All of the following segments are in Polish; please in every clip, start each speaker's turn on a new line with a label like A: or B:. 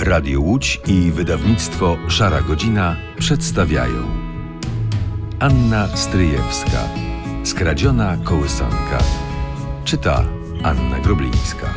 A: Radio Łódź i wydawnictwo Szara Godzina przedstawiają Anna Stryjewska. Skradziona kołysanka. Czyta Anna Groblińska.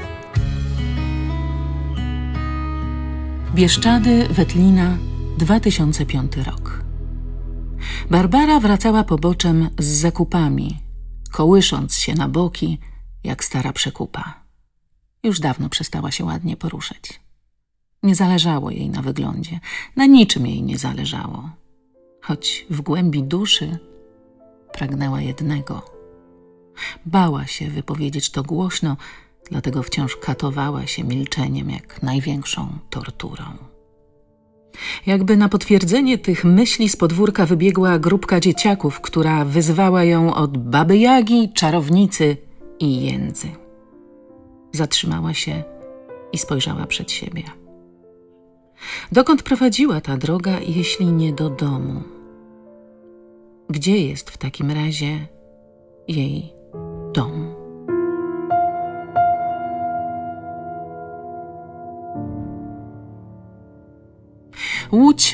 B: Bieszczady, Wetlina, 2005 rok. Barbara wracała poboczem z zakupami, kołysząc się na boki jak stara przekupa. Już dawno przestała się ładnie poruszać. Nie zależało jej na wyglądzie, na niczym jej nie zależało. Choć w głębi duszy pragnęła jednego. Bała się wypowiedzieć to głośno, dlatego wciąż katowała się milczeniem jak największą torturą. Jakby na potwierdzenie tych myśli z podwórka wybiegła grupka dzieciaków, która wyzwała ją od Baby Jagi, czarownicy i jędzy. Zatrzymała się i spojrzała przed siebie. Dokąd prowadziła ta droga, jeśli nie do domu? Gdzie jest w takim razie jej dom? Łódź,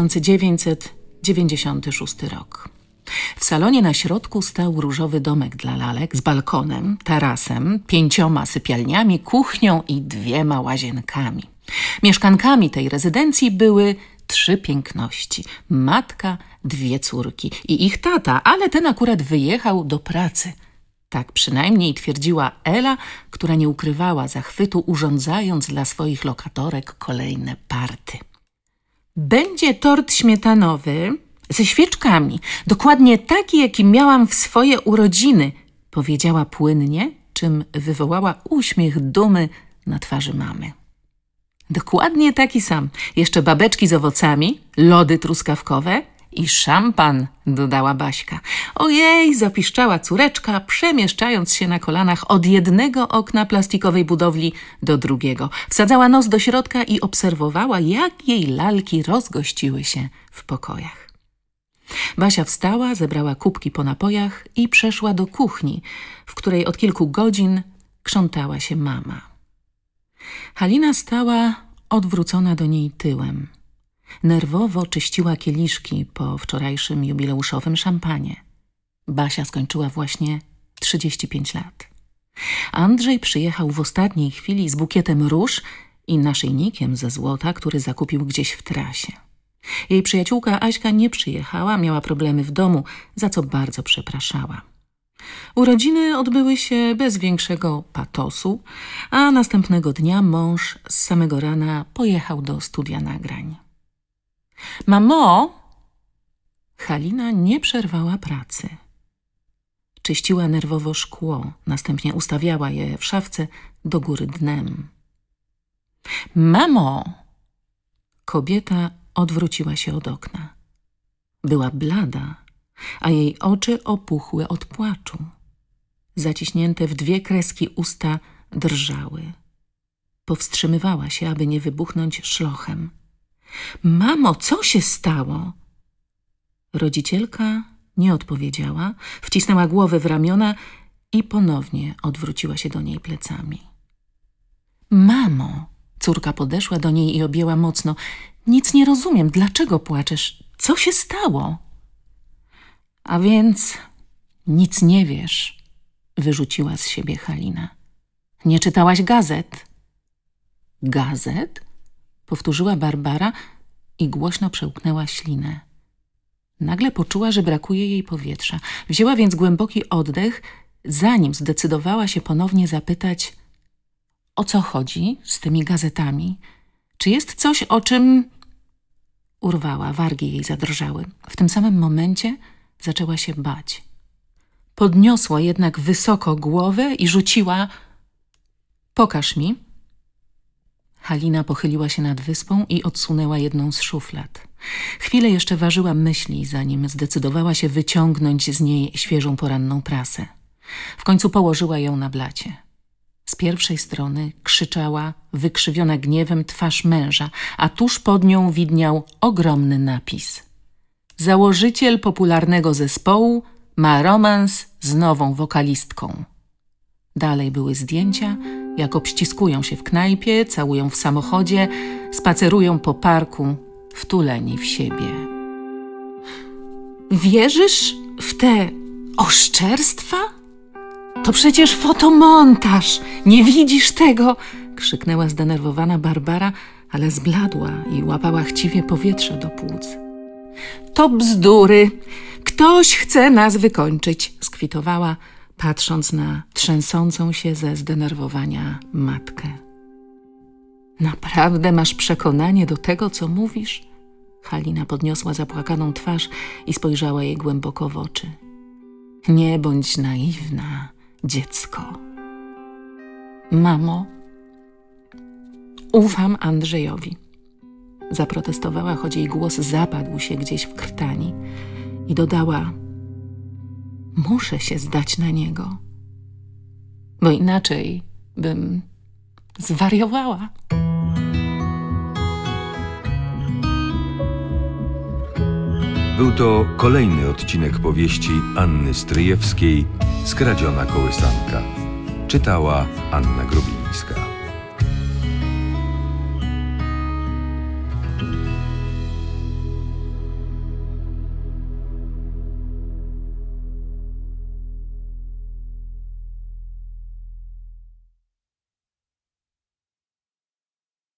B: 1996 rok. W salonie na środku stał różowy domek dla lalek z balkonem, tarasem, 5 sypialniami, kuchnią i 2 łazienkami. Mieszkankami tej rezydencji były 3 piękności. Matka, 2 córki i ich tata, ale ten akurat wyjechał do pracy. Tak przynajmniej twierdziła Ela, która nie ukrywała zachwytu, urządzając dla swoich lokatorek kolejne party. Będzie tort śmietanowy ze świeczkami, dokładnie taki, jaki miałam w swoje urodziny, powiedziała płynnie, czym wywołała uśmiech dumy na twarzy mamy. Dokładnie taki sam. Jeszcze babeczki z owocami, lody truskawkowe i szampan, dodała Baśka. Ojej, zapiszczała córeczka, przemieszczając się na kolanach od jednego okna plastikowej budowli do drugiego. Wsadzała nos do środka i obserwowała, jak jej lalki rozgościły się w pokojach. Basia wstała, zebrała kubki po napojach i przeszła do kuchni, w której od kilku godzin krzątała się mama. Halina stała odwrócona do niej tyłem. Nerwowo czyściła kieliszki po wczorajszym jubileuszowym szampanie. Basia skończyła właśnie 35 lat. Andrzej przyjechał w ostatniej chwili z bukietem róż i naszyjnikiem ze złota, który zakupił gdzieś w trasie. Jej przyjaciółka Aśka nie przyjechała, miała problemy w domu, za co bardzo przepraszała. Urodziny odbyły się bez większego patosu, a następnego dnia mąż z samego rana pojechał do studia nagrań. Mamo! Halina nie przerwała pracy. Czyściła nerwowo szkło, następnie ustawiała je w szafce do góry dnem. Mamo! Kobieta odwróciła się od okna. Była blada, a jej oczy opuchły od płaczu. Zaciśnięte w 2 kreski usta drżały. Powstrzymywała się, aby nie wybuchnąć szlochem. Mamo, co się stało? Rodzicielka nie odpowiedziała, wcisnęła głowę w ramiona i ponownie odwróciła się do niej plecami. Mamo, córka podeszła do niej i objęła mocno. Nic nie rozumiem, dlaczego płaczesz? Co się stało? A więc nic nie wiesz, wyrzuciła z siebie Halina. Nie czytałaś gazet? Gazet? Powtórzyła Barbara i głośno przełknęła ślinę. Nagle poczuła, że brakuje jej powietrza. Wzięła więc głęboki oddech, zanim zdecydowała się ponownie zapytać, o co chodzi z tymi gazetami? Czy jest coś, o czym... Urwała, wargi jej zadrżały. W tym samym momencie zaczęła się bać. Podniosła jednak wysoko głowę i rzuciła: pokaż mi. Halina pochyliła się nad wyspą i odsunęła jedną z szuflad. Chwilę jeszcze ważyła myśli, zanim zdecydowała się wyciągnąć z niej świeżą poranną prasę. W końcu położyła ją na blacie. Z pierwszej strony krzyczała, wykrzywiona gniewem, twarz męża, a tuż pod nią widniał ogromny napis: założyciel popularnego zespołu ma romans z nową wokalistką. Dalej były zdjęcia jak obściskują się w knajpie, całują w samochodzie, spacerują po parku, wtuleni w siebie. Wierzysz w te oszczerstwa? To przecież fotomontaż! Nie widzisz tego? Krzyknęła zdenerwowana Barbara, ale zbladła i łapała chciwie powietrze do płuc. To bzdury! Ktoś chce nas wykończyć! Skwitowała, patrząc na trzęsącą się ze zdenerwowania matkę. Naprawdę masz przekonanie do tego, co mówisz? Halina podniosła zapłakaną twarz i spojrzała jej głęboko w oczy. Nie bądź naiwna, dziecko. Mamo, ufam Andrzejowi. Zaprotestowała, choć jej głos zapadł się gdzieś w krtani i dodała: muszę się zdać na niego, bo inaczej bym zwariowała.
A: Był to kolejny odcinek powieści Anny Stryjewskiej Skradziona kołysanka. Czytała Anna Grubińska.